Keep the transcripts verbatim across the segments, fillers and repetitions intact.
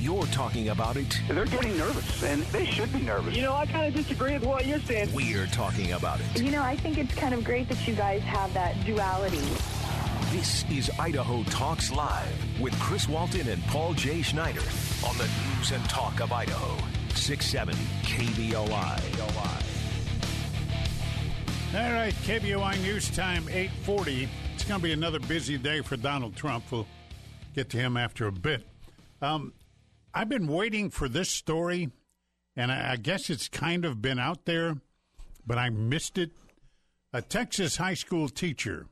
You're talking about it. They're getting nervous, and they should be nervous. You know, I kind of disagree with what you're saying. We're talking about it. You know, I think it's kind of great that you guys have that duality. This is Idaho Talks Live with Chris Walton and Paul J. Schneider on the News and Talk of Idaho. six seventy K B O I. All right, K B O I News Time, eight forty. It's going to be another busy day for Donald Trump. We'll get to him after a bit. Um, I've been waiting for this story, and I, I guess it's kind of been out there, but I missed it. A Texas high school teacher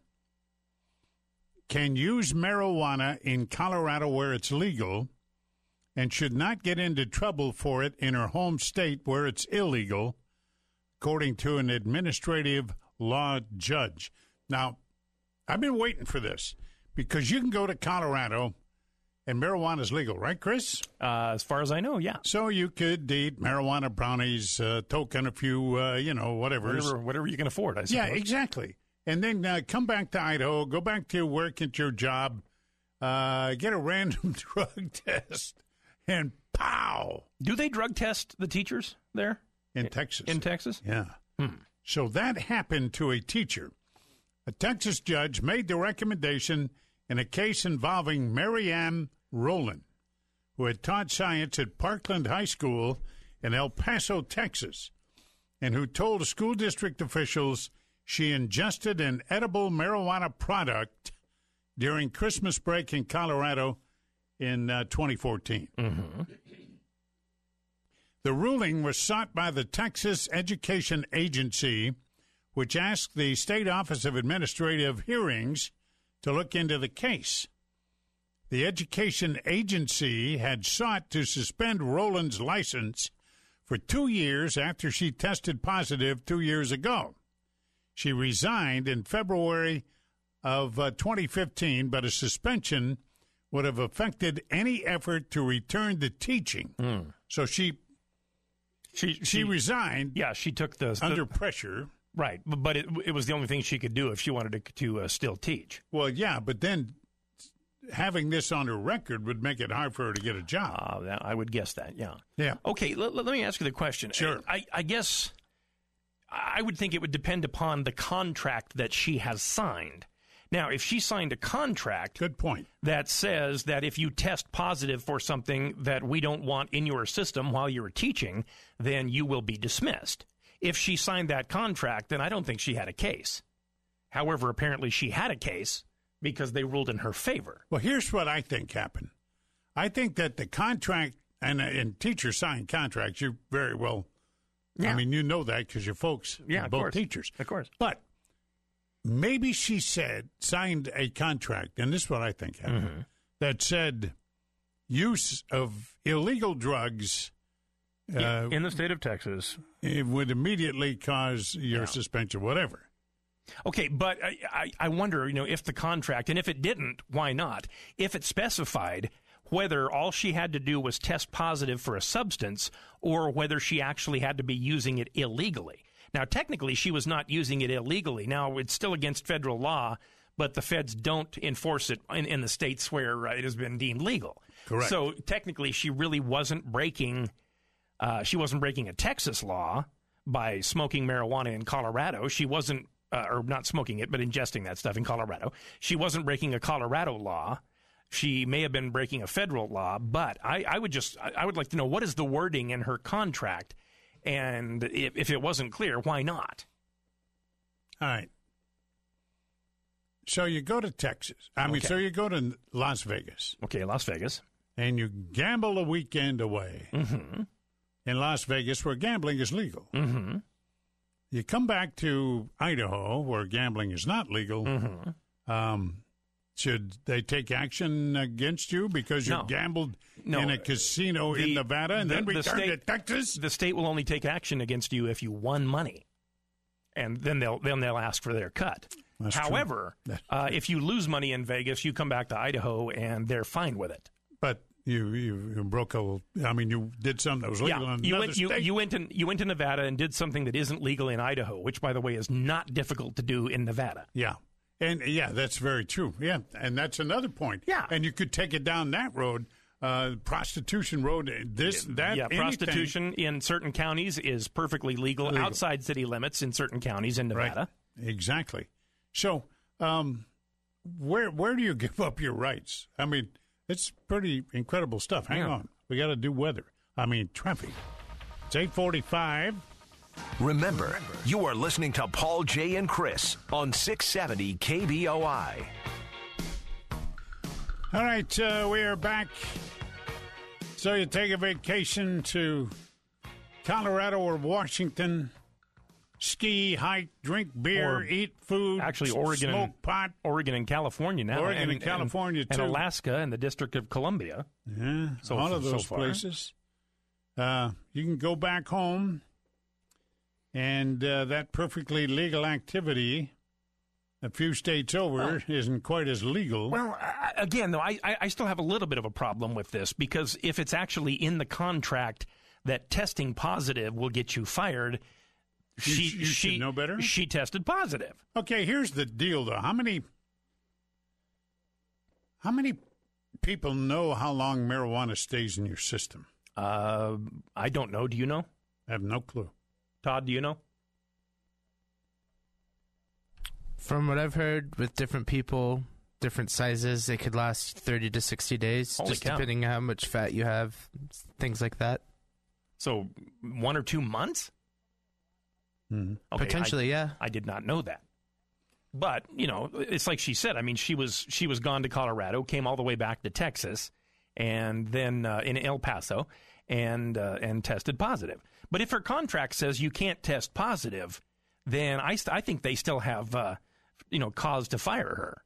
can use marijuana in Colorado where it's legal and should not get into trouble for it in her home state where it's illegal, according to an administrative law judge. Now, I've been waiting for this because you can go to Colorado and marijuana is legal, right, Chris? Uh, as far as I know, yeah. So you could eat marijuana brownies, uh, token a few, uh, you know, whatever. Whatever, whatever you can afford, I suppose. Yeah, exactly. And then uh, come back to Idaho, go back to work at your job, uh, get a random drug test, and pow! Do they drug test the teachers there? In Texas. In Texas? Yeah. Hmm. So that happened to a teacher. A Texas judge made the recommendation in a case involving Marianne Rowland, who had taught science at Parkland High School in El Paso, Texas, and who told school district officials she ingested an edible marijuana product during Christmas break in Colorado in uh, twenty fourteen. Mm-hmm. The ruling was sought by the Texas Education Agency, which asked the State Office of Administrative Hearings to look into the case. The Education Agency had sought to suspend Rowland's license for two years after she tested positive two years ago. She resigned in February of uh, twenty fifteen, but a suspension would have affected any effort to return to teaching. Mm. So she... She, she she resigned. Yeah, she took the under the, pressure, right? But, but it, it was the only thing she could do if she wanted to, to uh, still teach. Well, yeah, but then having this on her record would make it hard for her to get a job. Uh, I would guess that. Yeah. Yeah. Okay. Let, let me ask you the question. Sure. I, I guess I would think it would depend upon the contract that she has signed. Now, if she signed a contract, good point, that says that if you test positive for something that we don't want in your system while you're teaching, then you will be dismissed. If she signed that contract, then I don't think she had a case. However, apparently she had a case because they ruled in her favor. Well, here's what I think happened. I think that the contract, and, and teachers sign contracts, you very well, yeah. I mean, you know that because your folks yeah, are both course. teachers. Of course. But maybe she said, signed a contract, and this is what I think happened, mm-hmm. that said use of illegal drugs uh, in the state of Texas, it would immediately cause your yeah. suspension, whatever. Okay, but I, I, I wonder, you know, if the contract, and if it didn't, why not? If it specified whether all she had to do was test positive for a substance or whether she actually had to be using it illegally. Now, technically, she was not using it illegally. Now, it's still against federal law, but the feds don't enforce it in, in the states where uh, it has been deemed legal. Correct. So, technically, she really wasn't breaking uh, she wasn't breaking a Texas law by smoking marijuana in Colorado. She wasn't, uh, or not smoking it, but ingesting that stuff in Colorado. She wasn't breaking a Colorado law. She may have been breaking a federal law, but I, I would just, I would like to know, what is the wording in her contract? And if, if it wasn't clear, why not? All right. So you go to Texas. I mean, okay. so you go to Las Vegas. Okay, Las Vegas. And you gamble a weekend away mm-hmm. in Las Vegas where gambling is legal. Mm-hmm. You come back to Idaho where gambling is not legal. Mm-hmm. Um, should they take action against you because you no. gambled no. in a casino the, in Nevada and the, then the returned state, to Texas? The state will only take action against you if you won money, and then they'll then they'll ask for their cut. That's However, uh, if you lose money in Vegas, you come back to Idaho and they're fine with it. But you you, you broke a. I mean, you did something that was legal yeah, in you another went, you, state. you went in you went to Nevada and did something that isn't legal in Idaho, which, by the way, is not difficult to do in Nevada. Yeah. And, yeah, that's very true. Yeah, and that's another point. Yeah. And you could take it down that road Uh, prostitution road, this, that, yeah, anything. Prostitution in certain counties is perfectly legal, legal outside city limits in certain counties in Nevada. Right. Exactly. So, um, where where do you give up your rights? I mean, it's pretty incredible stuff. Hang yeah. on. We got to do weather. I mean, traffic. It's eight forty-five. Remember, you are listening to Paul, Jay, and Chris on six seventy K B O I. All right, uh, we are back. So you take a vacation to Colorado or Washington, ski, hike, drink beer, Or eat food, Actually, Oregon, smoke and, pot. Oregon and California now. Oregon and, and California, and, too. And Alaska and the District of Columbia. Yeah, So all f- of so those far. places. Uh, you can go back home, and uh, that perfectly legal activity, a few states over, Oh. isn't quite as legal. Well, I, again, though, I, I still have a little bit of a problem with this because if it's actually in the contract that testing positive will get you fired, You she sh- you she should know better? She tested positive. Okay, here's the deal, though. How many, how many people know how long marijuana stays in your system? Uh, I don't know. Do you know? I have no clue. Todd, do you know? From what I've heard with different people, different sizes, it could last thirty to sixty days, Holy just cow. depending on how much fat you have, things like that. So one or two months? Mm-hmm. Okay, Potentially, I, yeah. I did not know that. But, you know, it's like she said. I mean, she was she was gone to Colorado, came all the way back to Texas, and then uh, in El Paso, and uh, and tested positive. But if her contract says you can't test positive, then I, st- I think they still have, uh, you know, cause to fire her.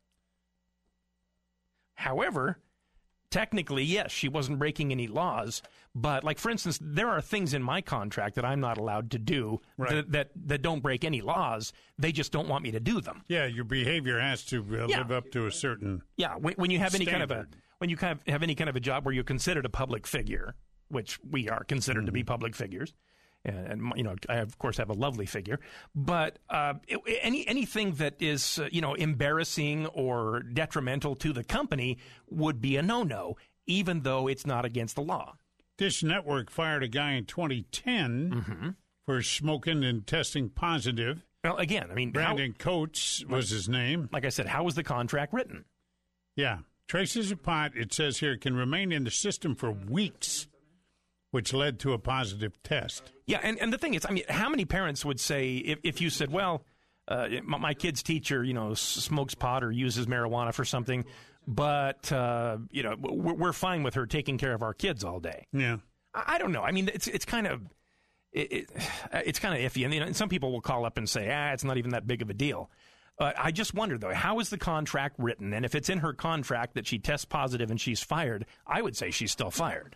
However, technically, yes, she wasn't breaking any laws. But, like, for instance, there are things in my contract that I'm not allowed to do Right. that, that that don't break any laws. They just don't want me to do them. Yeah, your behavior has to uh, Yeah. live up to a certain. Yeah, when, when you have any kind of a Standard. when you kind of have any kind of a job where you're considered a public figure, which we are considered to be public figures, and, and you know, I of course have a lovely figure, but uh, it, any anything that is uh, you know embarrassing or detrimental to the company would be a no-no, even though it's not against the law. Dish Network fired a guy in twenty ten Mm-hmm. for smoking and testing positive. Well, again, I mean, how, Brandon Coates was his name. like I said, how was the contract written? Yeah. Traces of pot, it says here, can remain in the system for weeks, which led to a positive test. Yeah, and, and the thing is, I mean, how many parents would say if, if you said, well, uh, my, my kid's teacher, you know, s- smokes pot or uses marijuana for something, but, uh, you know, we're, we're fine with her taking care of our kids all day. Yeah. I, I don't know. I mean, it's it's kind of it, it, it's kind of iffy. And, you know, and some people will call up and say, ah, it's not even that big of a deal. Uh, I just wonder, though, how is the contract written? And if it's in her contract that she tests positive and she's fired, I would say she's still fired.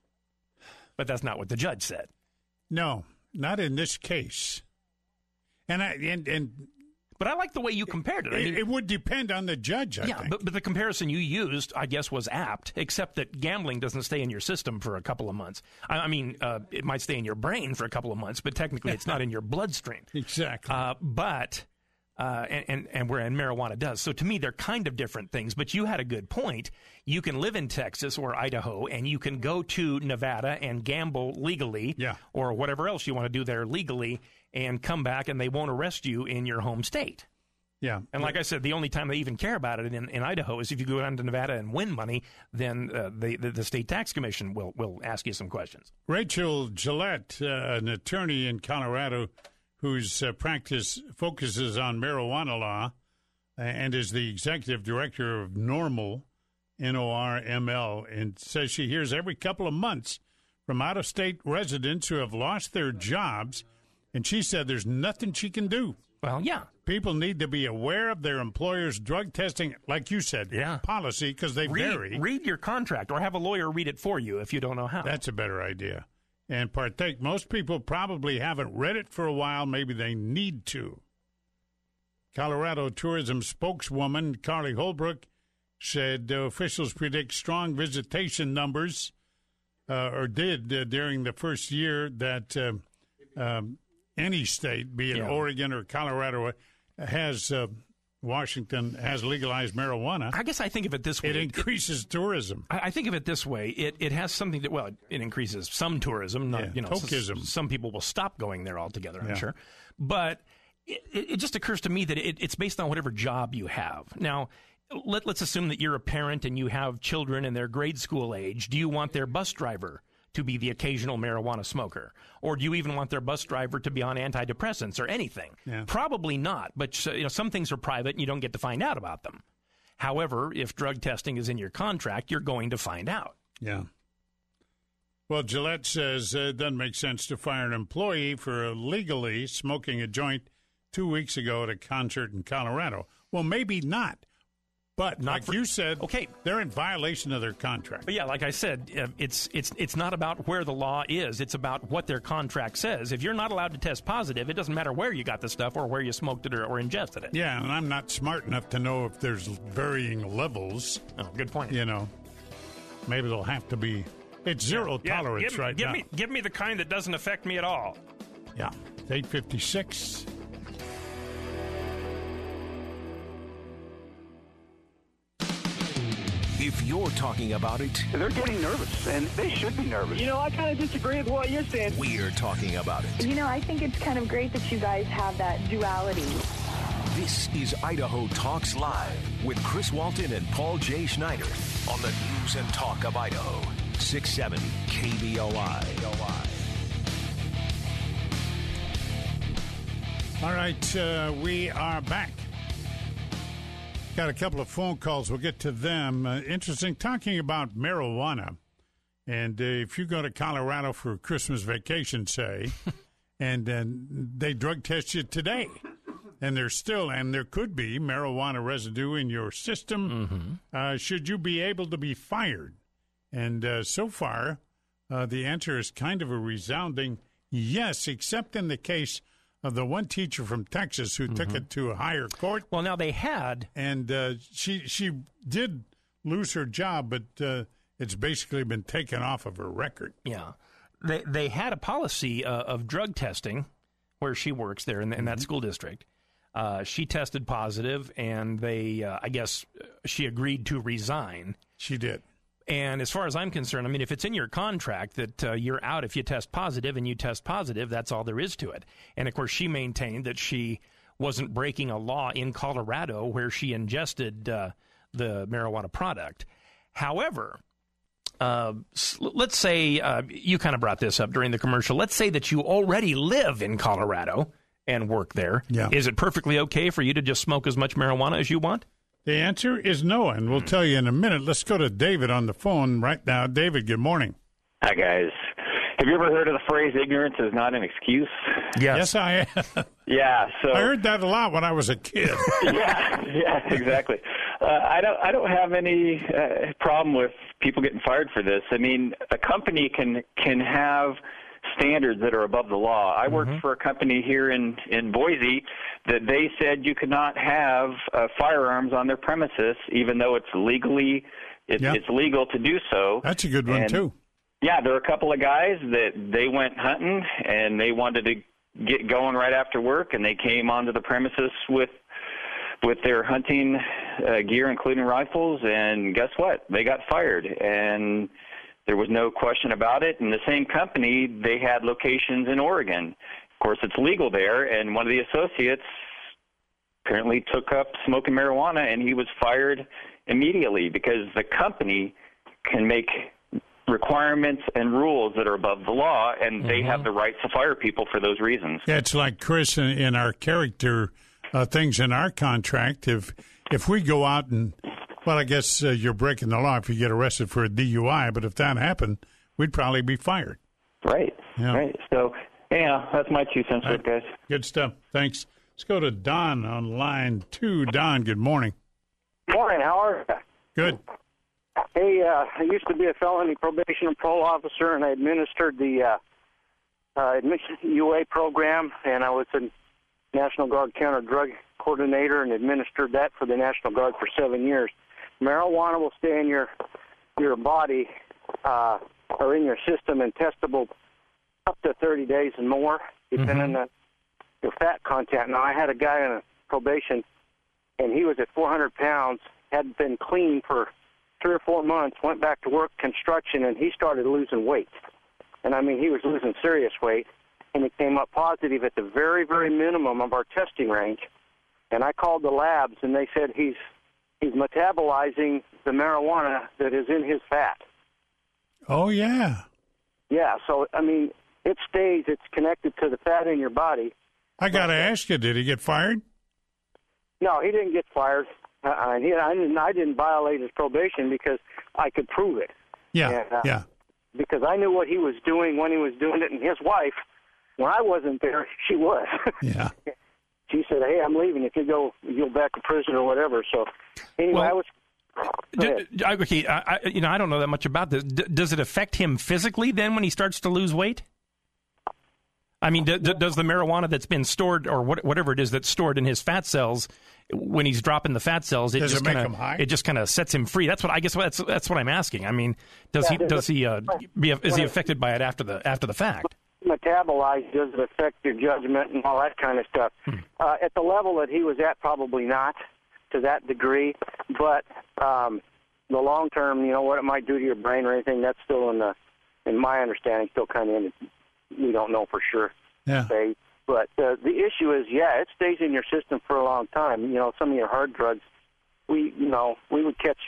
But that's not what the judge said. No, not in this case. And I and and But I like the way you compared it. I it, mean, it would depend on the judge, I yeah, think. but, but the comparison you used, I guess, was apt, except that gambling doesn't stay in your system for a couple of months. I, I mean, uh, it might stay in your brain for a couple of months, but technically it's not in your bloodstream. Exactly. Uh, but, uh, and, and, and where and marijuana does. So to me, they're kind of different things, but you had a good point. You can live in Texas or Idaho, and you can go to Nevada and gamble legally, Yeah. or whatever else you want to do there legally, and come back, and they won't arrest you in your home state. yeah. And like I said, the only time they even care about it in, in Idaho is if you go down to Nevada and win money, then uh, the, the the state tax commission will will ask you some questions. Rachel Gillette, uh, an attorney in Colorado whose uh, practice focuses on marijuana law uh, and is the executive director of NORML, N O R M L, and says she hears every couple of months from out-of-state residents who have lost their jobs, and she said there's nothing she can do. Well, yeah. People need to be aware of their employer's drug testing, like you said, Yeah. policy, because they vary. Read, read your contract or have a lawyer read it for you if you don't know how. That's a better idea. And partake. Most people probably haven't read it for a while. Maybe they need to. Colorado tourism spokeswoman Carly Holbrook said uh, officials predict strong visitation numbers, uh, or did uh, during the first year that uh, um, any state, be it Yeah. Oregon or Colorado, has uh, Washington has legalized marijuana, I guess I think of it this way. it increases it, tourism. I, I think of it this way. It it has something that, well, it, it increases some tourism. Not, Yeah, you know, tokeism. s- some people will stop going there altogether, I'm Yeah. sure. But it, it just occurs to me that it, it's based on whatever job you have. Now, let, let's assume that you're a parent and you have children and they're grade school age. Do you want their bus driver to be the occasional marijuana smoker? Or do you even want their bus driver to be on antidepressants or anything? Yeah. Probably not. But you know, some things are private and you don't get to find out about them. However, if drug testing is in your contract, you're going to find out. Yeah. Well, Gillette says uh, it doesn't make sense to fire an employee for illegally smoking a joint two weeks ago at a concert in Colorado. Well, maybe not. But Not like for- you said, Okay. they're in violation of their contract. But yeah, like I said, uh, it's it's it's not about where the law is. It's about what their contract says. If you're not allowed to test positive, it doesn't matter where you got the stuff or where you smoked it or, or ingested it. Yeah, and I'm not smart enough to know if there's varying levels. Oh, good point. You know, maybe they'll have to be. It's zero Yeah, tolerance give, me- right give now. me give me the kind that doesn't affect me at all. Yeah, it's eight fifty-six. If you're talking about it, They're getting nervous, and they should be nervous. You know, I kind of disagree with what you're saying. we're talking about it. You know, I think it's kind of great that you guys have that duality. This is Idaho Talks Live with Chris Walton and Paul J. Schneider on the News and Talk of Idaho. six seventy K B O I. All right, uh, we are back. Got a couple of phone calls. We'll get to them. Uh, interesting, talking about marijuana. And uh, if you go to Colorado for a Christmas vacation, say, and uh, they drug test you today, and there's still, and there could be marijuana residue in your system, mm-hmm. uh, should you be able to be fired? And uh, so far, uh, the answer is kind of a resounding yes, except in the case of the one teacher from Texas who mm-hmm. took it to a higher court. Well, now they had, and uh, she she did lose her job, but uh, it's basically been taken off of her record. yeah, they they had a policy uh, of drug testing where she works there in, in that mm-hmm. school district. Uh, she tested positive, and they, uh, I guess, she agreed to resign. She did. And as far as I'm concerned, I mean, if it's in your contract that uh, you're out if you test positive and you test positive, that's all there is to it. And, of course, she maintained that she wasn't breaking a law in Colorado where she ingested uh, the marijuana product. However, uh, let's say uh, you kind of brought this up during the commercial. Let's say that you already live in Colorado and work there. Yeah. Is it perfectly okay for you to just smoke as much marijuana as you want? The answer is no, and we'll tell you in a minute. Let's go to David on the phone right now. David, good morning. Hi, guys. Have you ever heard of the phrase ignorance is not an excuse? Yes, I have. Yeah, so I heard that a lot when I was a kid. yeah, yeah, exactly. Uh, I don't I don't have any uh, problem with people getting fired for this. I mean, a company can can have standards that are above the law. I worked mm-hmm. for a company here in, in Boise that they said you could not have uh, firearms on their premises, even though it's legally it, yeah. it's legal to do so. That's a good one, and, too. Yeah, there were a couple of guys that they went hunting, and they wanted to get going right after work, and they came onto the premises with with their hunting uh, gear, including rifles, and guess what? They got fired, and there was no question about it. And the same company, they had locations in Oregon. Of course, it's legal there, and one of the associates apparently took up smoking marijuana, and he was fired immediately because the company can make requirements and rules that are above the law, and they mm-hmm. have the right to fire people for those reasons. Yeah, it's like, Chris, in, in our character uh, things in our contract, if if we go out and, well, I guess uh, you're breaking the law if you get arrested for a D U I, but if that happened, we'd probably be fired. Right, yeah. right. So, yeah, that's my two cents worth, guys. Good stuff. Thanks. Let's go to Don on line two. Don, good morning. Morning. How are you? Good. Hey, uh, I used to be a felony probation and parole officer, and I administered the uh, uh, admission U A program, and I was a National Guard counter-drug coordinator and administered that for the National Guard for seven years. Marijuana will stay in your your body uh, or in your system and testable up to thirty days and more, depending mm-hmm. on your fat content. Now, I had a guy on a probation and he was at four hundred pounds, had been clean for three or four months, went back to work construction, and he started losing weight. And, I mean, he was losing serious weight, and it came up positive at the very, very minimum of our testing range. And I called the labs, and they said he's he's metabolizing the marijuana that is in his fat. Oh, yeah. Yeah, so, I mean, it stays. It's connected to the fat in your body. I got to ask you, did he get fired? No, he didn't get fired. Uh, he, I, didn't, I didn't violate his probation because I could prove it. Yeah, and, uh, yeah. Because I knew what he was doing when he was doing it, and his wife, when I wasn't there, she was. Yeah. She said, "Hey, I'm leaving. If you go, you'll go back to prison or whatever." So, anyway, well, I was. D- d- okay, I, I, you know, I don't know that much about this. D- does it affect him physically then when he starts to lose weight? I mean, d- d- does the marijuana that's been stored, or what, whatever it is that's stored in his fat cells, when he's dropping the fat cells, it does just it make kinda, him high? It just kind of sets him free. That's what I guess. That's that's what I'm asking. I mean, does Yeah, he does he uh, be is he affected by it after the after the fact? Metabolized, does it affect your judgment and all that kind of stuff? Hmm. Uh, at the level that he was at, probably not to that degree. But um, the long term, you know, what it might do to your brain or anything, that's still in the, in my understanding, still kind of in. We don't know for sure. Yeah. Say. But uh, the issue is, yeah, it stays in your system for a long time. You know, some of your hard drugs, we, you know, we would catch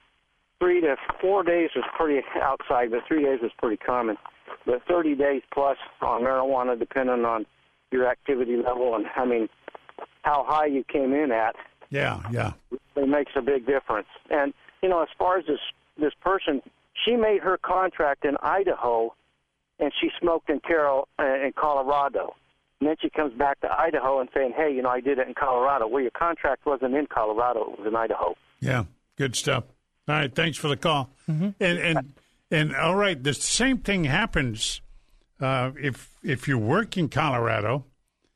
three to four days was pretty outside, but three days was pretty common. But thirty days plus on marijuana, depending on your activity level and, I mean, how high you came in at. Yeah, yeah. It makes a big difference. And, you know, as far as this this person, she made her contract in Idaho, and she smoked in Carol uh, in Colorado. And then she comes back to Idaho and saying, hey, you know, I did it in Colorado. Well, your contract wasn't in Colorado. It was in Idaho. Yeah, good stuff. All right, thanks for the call. Mm-hmm. And, and, and all right, the same thing happens uh, if if you work in Colorado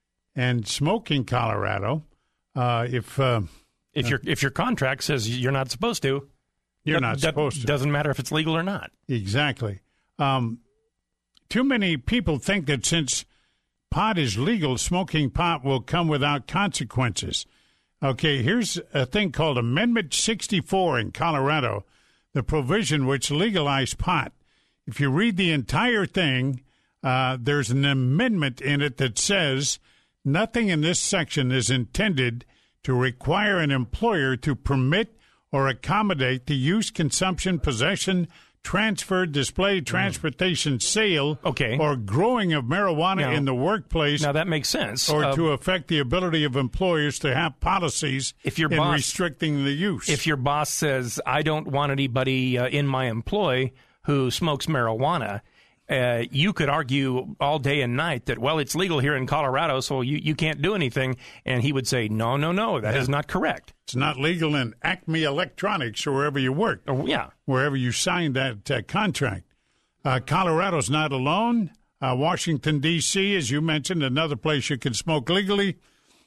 and smoke in Colorado. Uh, if uh, if uh, your if your contract says you're not supposed to, you're that, not that supposed to. Doesn't matter if it's legal or not. Exactly. Um, too many people think that since pot is legal, smoking pot will come without consequences. Okay, here's a thing called Amendment sixty-four in Colorado, the provision which legalized pot. If you read the entire thing, uh, there's an amendment in it that says nothing in this section is intended to require an employer to permit or accommodate the use, consumption, possession, transfer, display, transportation, sale, okay. or growing of marijuana now, in the workplace. Now, that makes sense. Or uh, to affect the ability of employers to have policies if your in boss, restricting the use. If your boss says, I don't want anybody uh, in my employ who smokes marijuana, uh, you could argue all day and night that, well, it's legal here in Colorado, so you, you can't do anything. And he would say, no, no, no, that yeah. is not correct. It's not legal in Acme Electronics or wherever you work. Oh, yeah. Wherever you signed that uh, contract. Uh, Colorado's not alone. Uh, Washington, D C, as you mentioned, another place you can smoke legally,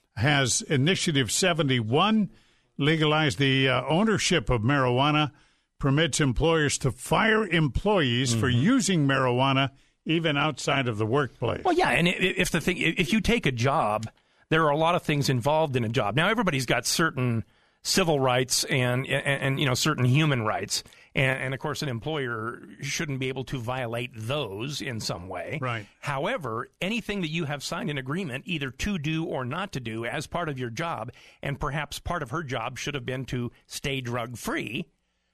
has Initiative seventy-one, legalized the uh, ownership of marijuana, permits employers to fire employees mm-hmm. for using marijuana even outside of the workplace. Well, yeah, and if the thing, if you take a job, there are a lot of things involved in a job. Now, everybody's got certain civil rights and, and, and you know, certain human rights. And, and, of course, an employer shouldn't be able to violate those in some way. Right. However, anything that you have signed an agreement either to do or not to do as part of your job, and perhaps part of her job should have been to stay drug-free,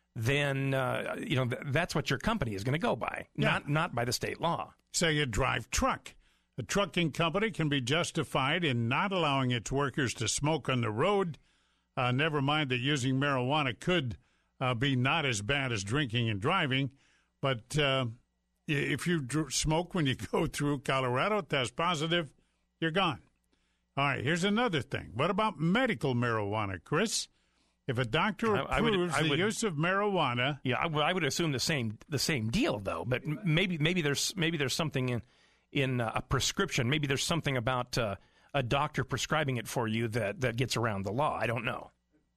then, uh, you know, th- that's what your company is going to go by, yeah. not not by the state law. Say you drive truck. A trucking company can be justified in not allowing its workers to smoke on the road. Uh, never mind that using marijuana could uh, be not as bad as drinking and driving. But uh, if you dr- smoke when you go through Colorado, test positive, you're gone. All right, here's another thing. What about medical marijuana, Chris? If a doctor approves I, I would, I the would, use of marijuana, yeah, I would, I would assume the same the same deal though. But maybe maybe there's maybe there's something in in uh, a prescription. Maybe there's something about uh, a doctor prescribing it for you that, that gets around the law. I don't know.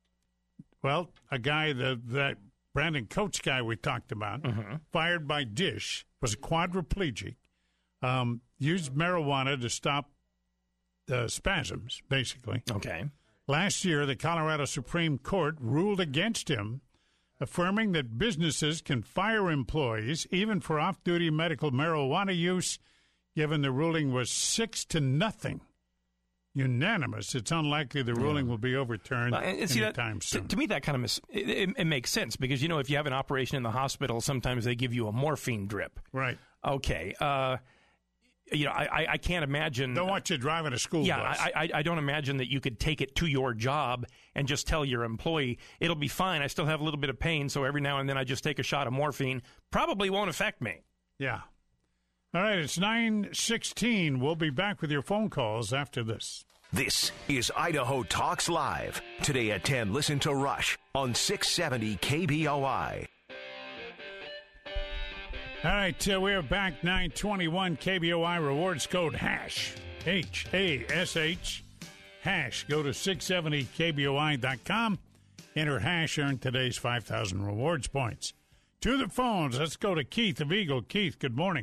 Well, a guy that that Brandon Coates guy we talked about, mm-hmm. fired by Dish, was a quadriplegic, um, used marijuana to stop the spasms, basically. Okay. Last year, the Colorado Supreme Court ruled against him, affirming that businesses can fire employees even for off-duty medical marijuana use, given the ruling was six to nothing. Unanimous. It's unlikely the ruling will be overturned Uh, and see, anytime that, soon. To, to me, that kind of mis- it, it, it makes sense because, you know, if you have an operation in the hospital, sometimes they give you a morphine drip. Right. Okay. Uh, you know, I, I can't imagine. Don't want you driving a school yeah, bus. I, I, I don't imagine that you could take it to your job and just tell your employee, it'll be fine. I still have a little bit of pain, so every now and then I just take a shot of morphine. Probably won't affect me. Yeah. All right, it's nine sixteen. We'll be back with your phone calls after this. This is Idaho Talks Live. Today at ten, listen to Rush on six seventy K B O I. All right, uh, we're back, nine twenty-one K B O I rewards code HASH, H A S H, HASH. Go to six seventy K B O I dot com, enter HASH, earn today's five thousand rewards points. To the phones, let's go to Keith of Eagle. Keith, good morning.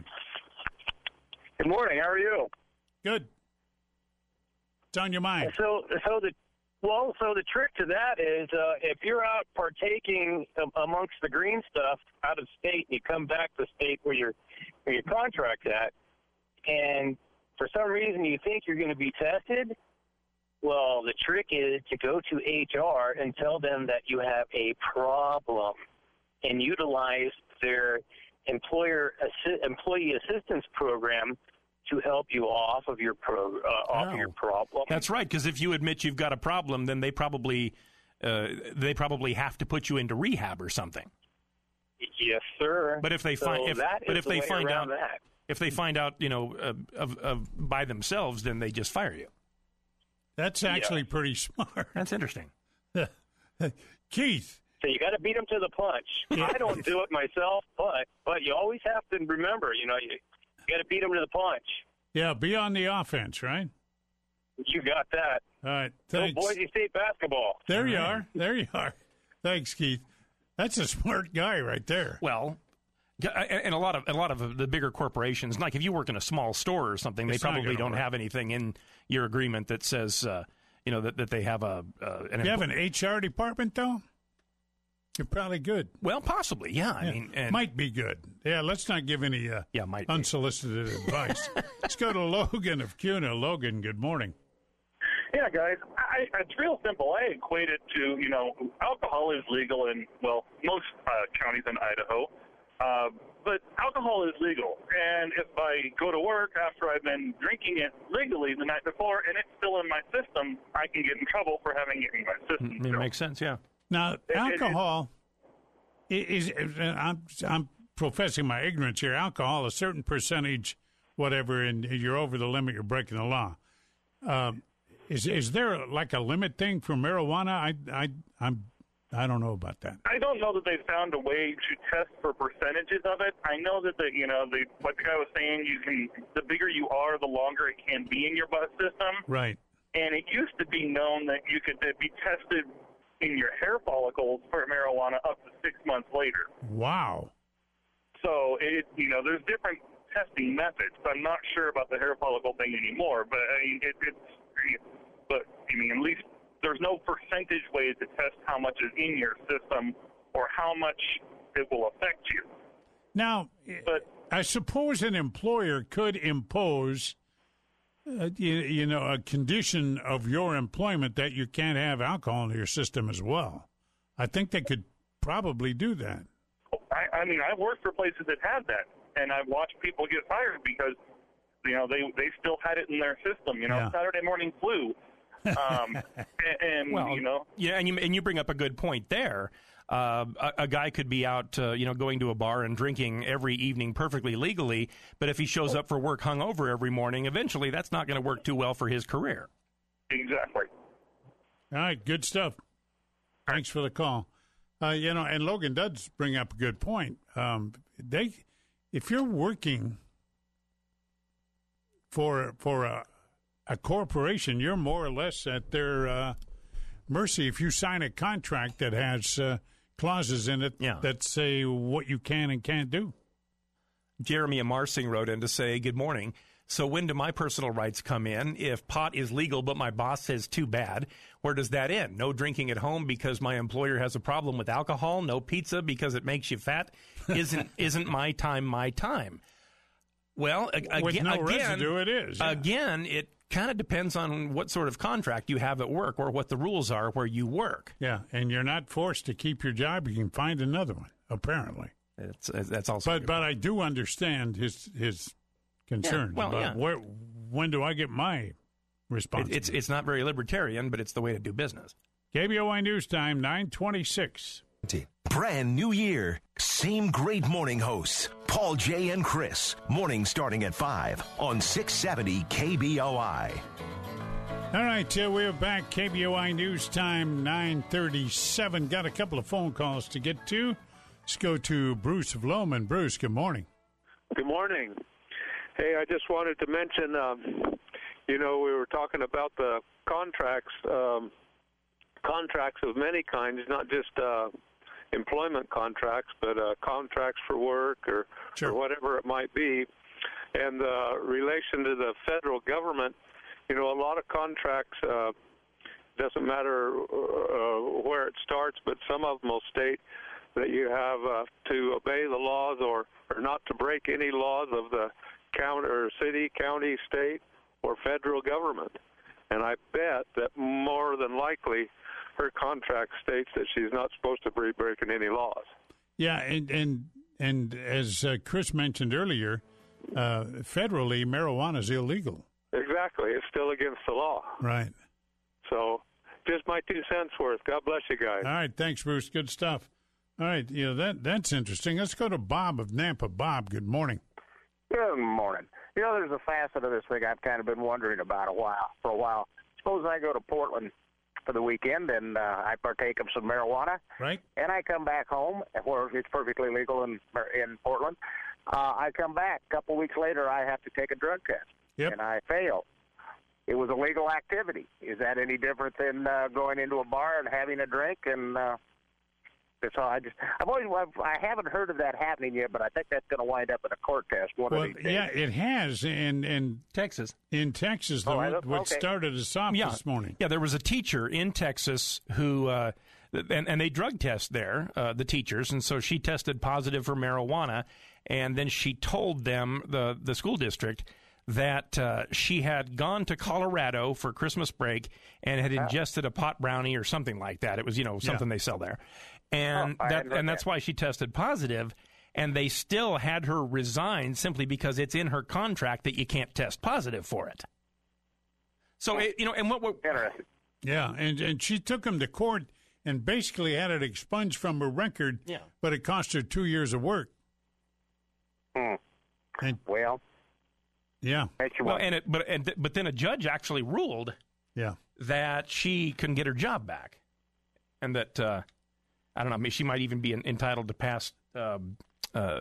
Good morning. How are you? Good. What's on your mind? So, so the well, so the trick to that is uh, if you're out partaking amongst the green stuff out of state, and you come back to the state where your where your contract's at, and for some reason you think you're going to be tested. Well, the trick is to go to H R and tell them that you have a problem, and utilize their employer assi- employee assistance program to help you off of your pro, uh, off Oh. of your problem. That's right, because if you admit you've got a problem, then they probably uh, they probably have to put you into rehab or something. Yes, sir. But if they So find if that but is if the they way find around out that. if they find out you know uh, of, of by themselves, then they just fire you. That's actually pretty smart. That's interesting. Keith. So you got to beat them to the punch. I don't do it myself, but but you always have to remember, you know, you, you got to beat them to the punch. Yeah, be on the offense, right? You got that. All right, Go thanks. Boise State basketball. There you are. There you are. Thanks, Keith. That's a smart guy right there. Well, and a lot of a lot of the bigger corporations, like if you work in a small store or something, It's they not probably gonna don't work. have anything in your agreement that says, uh, you know, that, that they have a. Uh, an You have empl- an H R department, though? You're probably good. Well, possibly, yeah. I Yeah. mean, and, might be good. Yeah, let's not give any uh, yeah, might be. unsolicited advice. Let's go to Logan of Cuna. Logan, good morning. Yeah, guys, I, it's real simple. I equate it to, you know, alcohol is legal in, well, most uh, counties in Idaho, uh, but alcohol is legal. And if I go to work after I've been drinking it legally the night before and it's still in my system, I can get in trouble for having it in my system. It still. makes sense, yeah. Now, it- alcohol is, is I'm, I'm professing my ignorance here. Alcohol, a certain percentage, whatever, and you're over the limit, you're breaking the law. Um, is is there like a limit thing for marijuana? I I I'm I don't know about that. I don't know that they found a way to test for percentages of it. I know that the you know the like the guy was saying, you can the bigger you are, the longer it can be in your bus system. Right. And it used to be known that you could be tested in your hair follicles for marijuana up to six months later. Wow. So it you know there's different testing methods. I'm not sure about the hair follicle thing anymore, but I mean it, it's but I mean at least. There's no percentage way to test how much is in your system or how much it will affect you. Now, but, I suppose an employer could impose, uh, you, you know, a condition of your employment that you can't have alcohol in your system as well. I think they could probably do that. I, I mean, I've worked for places that had that, and I've watched people get fired because, you know, they, they still had it in their system. You know, Yeah. Saturday morning flu. um, and, and Well, you know, yeah, and you and you bring up a good point there. Uh, a, a guy could be out, uh, you know, going to a bar and drinking every evening perfectly legally, but if he shows up for work hungover every morning, eventually that's not going to work too well for his career. Exactly. All right, good stuff. Thanks for the call. Uh, you know, and Logan does bring up a good point. Um, they, if you're working for for a a corporation, you're more or less at their uh, mercy if you sign a contract that has uh, clauses in it Yeah. that say what you can and can't do. Jeremy Amarsing wrote in to say, good morning. So when do my personal rights come in? If pot is legal, but my boss says too bad, where does that end? No drinking at home because my employer has a problem with alcohol. No pizza because it makes you fat. Isn't isn't my time my time? Well, again, with no again, residue, it is. Yeah. Again, it kind of depends on what sort of contract you have at work or what the rules are where you work. Yeah, and you're not forced to keep your job. You can find another one, apparently. It's, that's also. But but I do understand his his concern. Yeah, well, about yeah. where, when do I get my responsibility? It, it's it's not very libertarian, but it's the way to do business. K B O I News Time, nine twenty-six. Brand new year, same great morning hosts, Paul, Jay, and Chris. Morning starting at five on six seventy K B O I. All right, uh, we're back. K B O I News Time, nine thirty-seven. Got a couple of phone calls to get to. Let's go to Bruce of Lowman. Bruce, good morning. Good morning. Hey, I just wanted to mention, um, you know, we were talking about the contracts, um, contracts of many kinds, not just uh, employment contracts, but uh, contracts for work or, sure. or whatever it might be. And uh, relation to the federal government, you know, a lot of contracts, uh, doesn't matter uh, where it starts, but some of them will state that you have uh, to obey the laws or, or not to break any laws of the county or city, county, state, or federal government. And I bet that more than likely her contract states that she's not supposed to be breaking any laws. Yeah, and and, and as uh, Chris mentioned earlier, uh, federally, marijuana is illegal. Exactly. It's still against the law. Right. So just my two cents worth. God bless you guys. All right. Thanks, Bruce. Good stuff. All right. You know, that that's interesting. Let's go to Bob of Nampa. Bob, good morning. Good morning. You know, there's a facet of this thing I've kind of been wondering about a while, for a while. Suppose I go to Portland for the weekend and uh, I partake of some marijuana. Right. And I come back home, where it's perfectly legal in in Portland. Uh, I come back. A couple weeks later, I have to take a drug test. Yep. And I fail. It was a legal activity. Is that any different than uh, going into a bar and having a drink? And uh, that's all. I just, I've always, I've, I haven't heard of that happening yet, but I think that's going to wind up in a court test one well, of these days. Yeah, it has in in Texas. In Texas, oh, the, okay. what started us off yeah. this morning. Yeah, there was a teacher in Texas who, uh, and, and they drug test there, uh, the teachers, and so she tested positive for marijuana, and then she told them, the, the school district, that uh, she had gone to Colorado for Christmas break and had ingested a pot brownie or something like that. It was, you know, something yeah. they sell there. And oh, that, and that's that. why she tested positive, and they still had her resign simply because it's in her contract that you can't test positive for it. So, it, you know, and what we're... Interesting. Yeah, and, and she took him to court and basically had it expunged from her record, yeah. but it cost her two years of work. Hmm. And, well... Yeah. Well, and it, but and, but then a judge actually ruled yeah. that she couldn't get her job back, and that uh, I don't know, I mean, she might even be entitled to past uh, uh,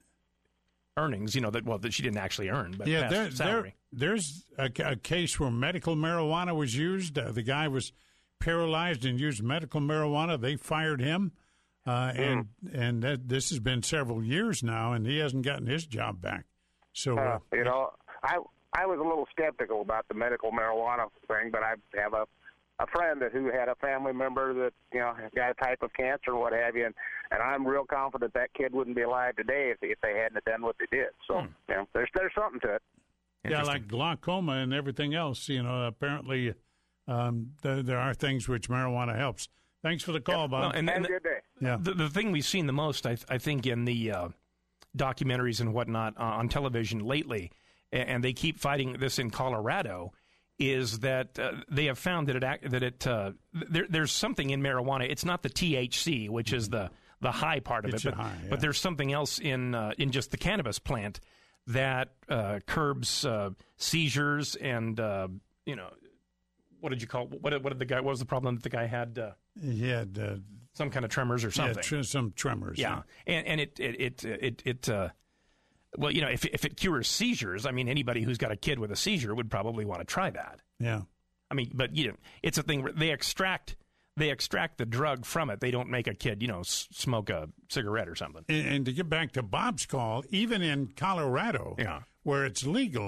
earnings. You know that well that she didn't actually earn, but yeah, past there, salary. There, there's a, a case where medical marijuana was used. Uh, the guy was paralyzed and used medical marijuana. They fired him, uh, mm. and and that, this has been several years now, and he hasn't gotten his job back. So uh, uh, you know, I I was a little skeptical about the medical marijuana thing, but I have a a friend that who had a family member that you know got a type of cancer or what have you, and, and I'm real confident that kid wouldn't be alive today if if they hadn't done what they did. So hmm. you know, there's there's something to it. Yeah, like glaucoma and everything else. You know, apparently um, there, there are things which marijuana helps. Thanks for the call, yep. Bob. Well, and, Have and a good day. The, Yeah, the, the thing we've seen the most, I, I think, in the uh, documentaries and whatnot uh, on television lately, and they keep fighting this in Colorado, is that uh, they have found that it act, that it uh, there, there's something in marijuana. It's not the T H C, which is the the high part of it's it, but, high, yeah. but there's something else in uh, in just the cannabis plant that uh, curbs uh, seizures and uh, you know what did you call what what did the guy what was the problem that the guy had? Uh, he had uh, some kind of tremors or something. Yeah, tr- some tremors. Yeah, yeah. and and it it it it. it uh, Well, you know, if if it cures seizures, I mean, anybody who's got a kid with a seizure would probably want to try that. Yeah. I mean, but you know, it's a thing where they extract they extract the drug from it. They don't make a kid, you know, s- smoke a cigarette or something. And, and to get back to Bob's call, even in Colorado, yeah. where it's legal,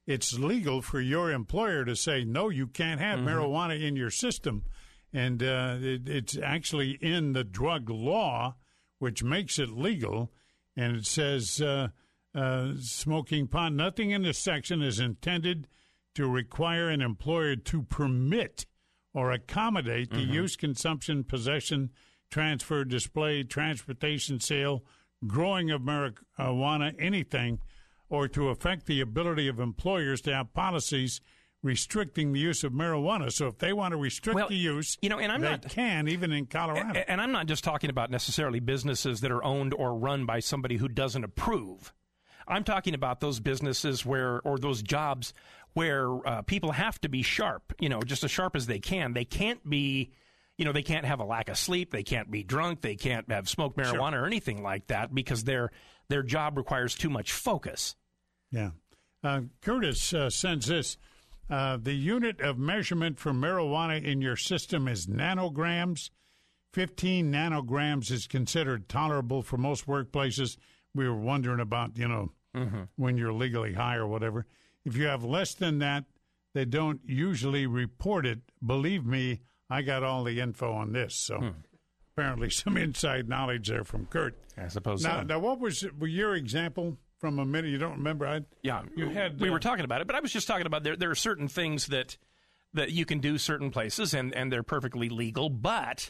it's legal for your employer to say, no, you can't have Mm-hmm. marijuana in your system. And uh, it, it's actually in the drug law, which makes it legal. And it says uh, uh, smoking pot, nothing in this section is intended to require an employer to permit or accommodate the Mm-hmm. use, consumption, possession, transfer, display, transportation, sale, growing of marijuana, anything, or to affect the ability of employers to have policies restricting the use of marijuana. So if they want to restrict Well, the use, you know, and I'm they not- can, even in Colorado. And I'm not just talking about necessarily businesses that are owned or run by somebody who doesn't approve. I'm talking about those businesses where, or those jobs where uh, people have to be sharp, you know, just as sharp as they can. They can't be, you know, they can't have a lack of sleep. They can't be drunk. They can't have smoked marijuana Sure. or anything like that because their their job requires too much focus. Yeah. Uh, Curtis uh, sends this. Uh, the unit of measurement for marijuana in your system is nanograms. fifteen nanograms is considered tolerable for most workplaces. We were wondering about, you know, Mm-hmm. when you're legally high or whatever. If you have less than that, they don't usually report it. Believe me, I got all the info on this. So Hmm. apparently some inside knowledge there from Kurt. I suppose Now, so. now what was your example from a minute? You don't remember? I, Yeah, you had. we uh, were talking about it, but I was just talking about there. There are certain things that that you can do certain places, and, and they're perfectly legal. But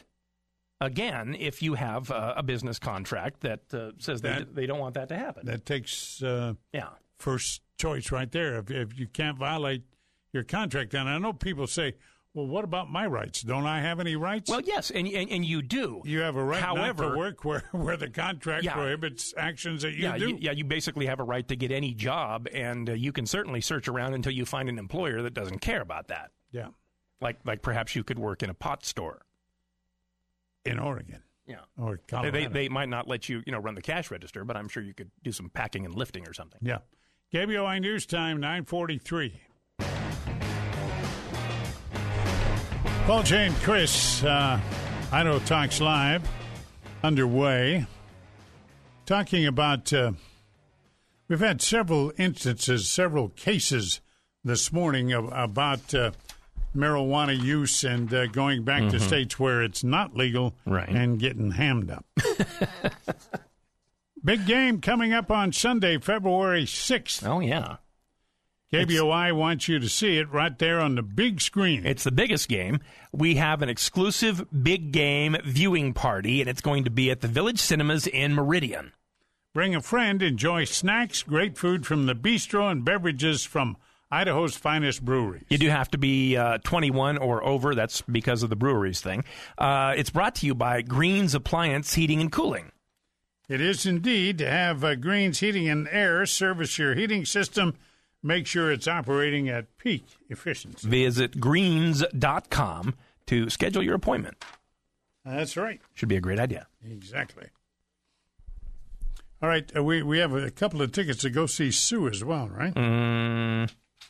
again, if you have a, a business contract that uh, says they That- they don't want that to happen, That takes uh, yeah, first choice right there. If, if you can't violate your contract, and I know people say, "Well, what about my rights? Don't I have any rights?" well, yes, and and, and you do. You have a right However, not to work where, where the contract Yeah. prohibits actions that you yeah, do. you, yeah, you basically have a right to get any job, and uh, you can certainly search around until you find an employer that doesn't care about that. Yeah. Like like perhaps you could work in a pot store. In Oregon. Yeah. Or They, Colorado. they they might not let you you know run the cash register, but I'm sure you could do some packing and lifting or something. Yeah. K B O I News Time, nine forty-three. Paul, Jay, and Chris, uh, Idaho Talks Live, underway. Talking about, uh, we've had several instances, several cases this morning of, about uh, marijuana use and uh, going back to Mhm. states where it's not legal Right. and getting hammed up. Big game coming up on Sunday, February sixth. Oh, yeah. K B O I wants you to see it right there on the big screen. It's the biggest game. We have an exclusive big game viewing party, and it's going to be at the Village Cinemas in Meridian. Bring a friend, enjoy snacks, great food from the bistro, and beverages from Idaho's finest brewery. You do have to be uh, twenty-one or over. That's because of the breweries thing. Uh, it's brought to you by Greens Appliance Heating and Cooling. It is indeed to have uh, Greens Heating and Air service your heating system. Make sure it's operating at peak efficiency. Visit greens dot com to schedule your appointment. That's right. Should be a great idea. Exactly. All right, uh, we, we have a couple of tickets to go see Sue as well, right? Mm,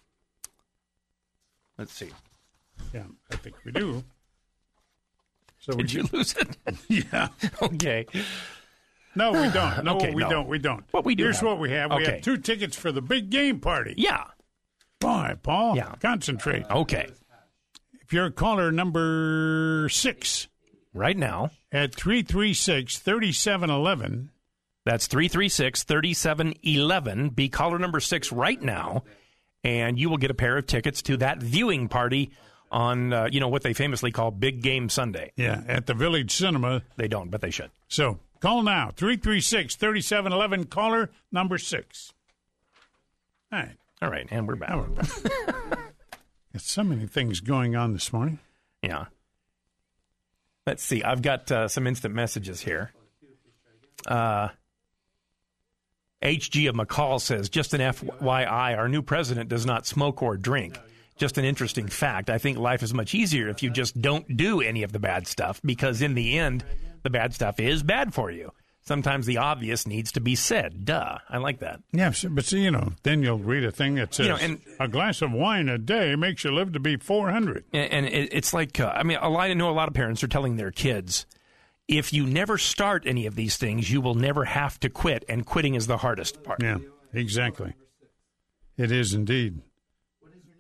let's see. Yeah, I think we do. So Did we you lose it? Yeah. Okay. No, we don't. No, Okay, we no. don't. We don't. What we do Here's have. what we have. We Okay. have two tickets for the big game party. Yeah. Boy, Paul. Yeah. Concentrate. Okay. If you're caller number six Right now, at three three six, three seven one one, that's three three six, three seven one one. Be caller number six right now, and you will get a pair of tickets to that viewing party on, uh, you know, what they famously call Big Game Sunday. yeah, at the Village Cinema. They don't, but they should. So call now, three three six, three seven one one, caller number six. All right. All right, and we're back. Now we're back. Got so many things going on this morning. Yeah. Let's see. I've got uh, some instant messages here. Uh, H G of McCall says, just an F Y I, our new president does not smoke or drink. Just an interesting fact. I think life is much easier if you just don't do any of the bad stuff, because in the end, the bad stuff is bad for you. Sometimes the obvious needs to be said. Duh. I like that. Yeah, so- but see, you know, then you'll read a thing that says You know, and- a glass of wine a day makes you live to be four hundred. And, and it, it's like, uh, I mean, a lot, I know a lot of parents are telling their kids, if you never start any of these things, you will never have to quit, and quitting is the hardest part. Yeah, exactly. It is indeed.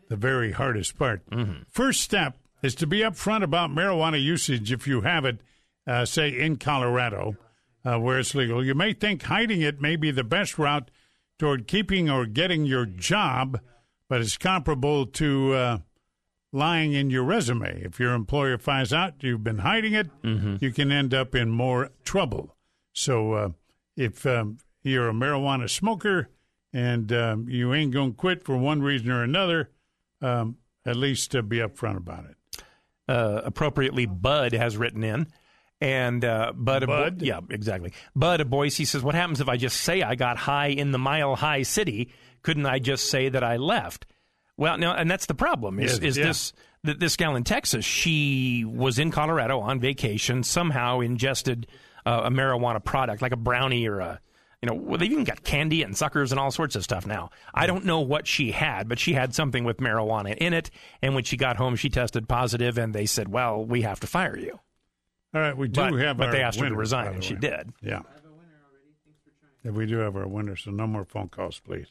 the very hardest part. Mm-hmm. First step is to be upfront about marijuana usage if you have it, uh, say, in Colorado, uh, where it's legal. You may think hiding it may be the best route toward keeping or getting your job, but it's comparable to uh, lying in your resume. If your employer finds out you've been hiding it, mm-hmm. you can end up in more trouble. So uh, if um, you're a marijuana smoker and um, you ain't going to quit for one reason or another, um, at least uh, be upfront about it. Uh, appropriately, Bud has written in. And uh, Bud, Bud? Bo- yeah, exactly. Bud of Boise says, what happens if I just say I got high in the Mile High City? Couldn't I just say that I left? Well, no, and that's the problem. Is, Yeah, is yeah. this th- this gal in Texas? She was in Colorado on vacation, somehow ingested uh, a marijuana product, like a brownie or a, you know, well, they've even got candy and suckers and all sorts of stuff now. I don't know what she had, but she had something with marijuana in it. And when she got home, she tested positive, and they said, well, we have to fire you. All right, we do But, have but our they asked her to winner, resign, by the and she way. did. Yeah. Yeah, we do have our winner, so no more phone calls, please.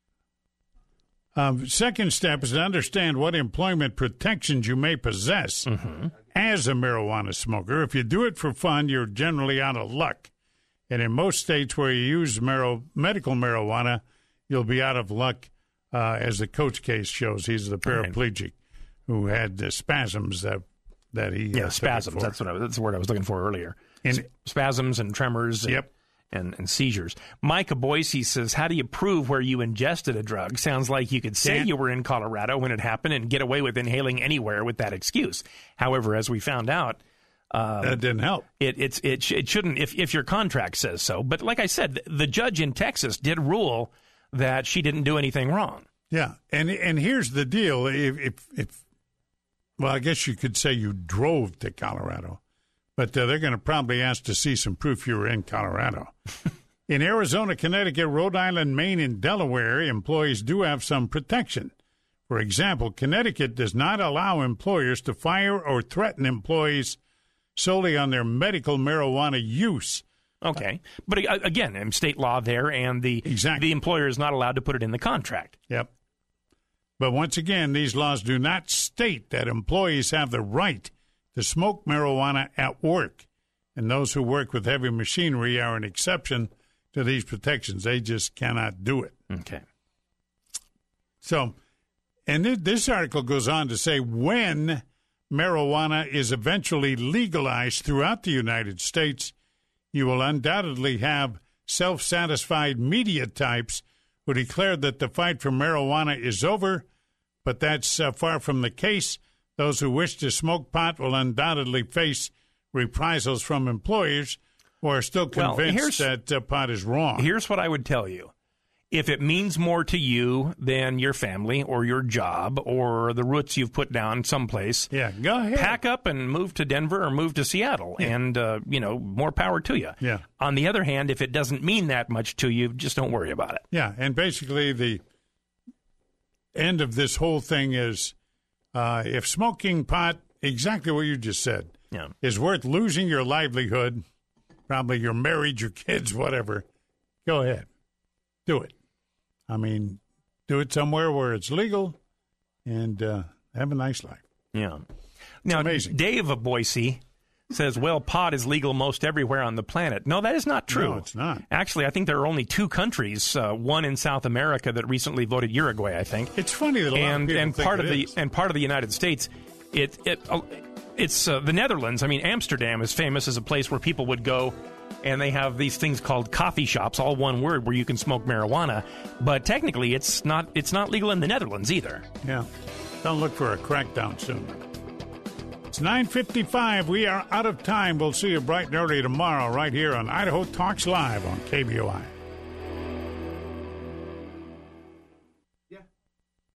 Um, second step is to understand what employment protections you may possess Mm-hmm. as a marijuana smoker. If you do it for fun, you're generally out of luck. And in most states where you use mar- medical marijuana, you'll be out of luck, uh, as the Coach case shows. He's the paraplegic who had the spasms that that he Yeah, uh, spasms. took it for. That's what I, that's the word I was looking for earlier. And- S- spasms and tremors. And, Yep. And, and seizures. Micah Boise says, how do you prove where you ingested a drug? Sounds like you could say Can't- you were in Colorado when it happened and get away with inhaling anywhere with that excuse. However, as we found out, um, That didn't help. It, it's, it, sh- it shouldn't if, if your contract says so. But like I said, the judge in Texas did rule that she didn't do anything wrong. Yeah, and and here's the deal: if if, if well, I guess you could say you drove to Colorado, but uh, they're going to probably ask to see some proof you were in Colorado. In Arizona, Connecticut, Rhode Island, Maine, and Delaware, employees do have some protection. For example, Connecticut does not allow employers to fire or threaten employees solely on their medical marijuana use. Okay. But uh, again, um, state law there, and the Exactly. the employer is not allowed to put it in the contract. Yep. But once again, these laws do not state that employees have the right to smoke marijuana at work. And those who work with heavy machinery are an exception to these protections. They just cannot do it. Okay. So, and th- this article goes on to say when marijuana is eventually legalized throughout the United States, you will undoubtedly have self-satisfied media types who declare that the fight for marijuana is over, but that's uh, far from the case. Those who wish to smoke pot will undoubtedly face reprisals from employers who are still Well, convinced here's- that uh, pot is wrong. Here's what I would tell you. If it means more to you than your family or your job or the roots you've put down someplace, yeah, go ahead. Pack up and move to Denver or move to Seattle, Yeah. and, uh, you know, more power to you. Yeah. On the other hand, if it doesn't mean that much to you, just don't worry about it. Yeah, and basically the end of this whole thing is uh, if smoking pot, exactly what you just said, Yeah. is worth losing your livelihood, probably your marriage, your kids, whatever, go ahead. Do it. I mean, do it somewhere where it's legal and uh, have a nice life. Yeah. Now, amazing. Dave of Boise says, well, pot is legal most everywhere on the planet. No, that is not true. No, it's not. Actually, I think there are only two countries, uh, one in South America that recently voted Uruguay, I think. It's funny that a lot and of people and think part it of the is. and part of the United States, it it uh, it's uh, the Netherlands. I mean, Amsterdam is famous as a place where people would go, and they have these things called coffee shops, all one word, where you can smoke marijuana. But technically, it's not it's not legal in the Netherlands either. Yeah. Don't look for a crackdown soon. It's nine fifty-five. We are out of time. We'll see you bright and early tomorrow right here on Idaho Talks Live on K B O I.